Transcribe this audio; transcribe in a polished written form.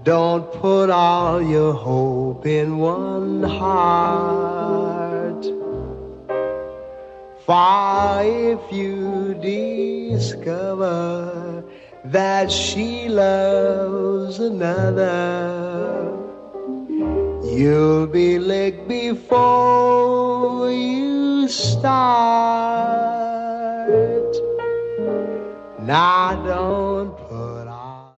Don't put all your hope in one heart. For if you discover that she loves another, you'll be licked before you start. Now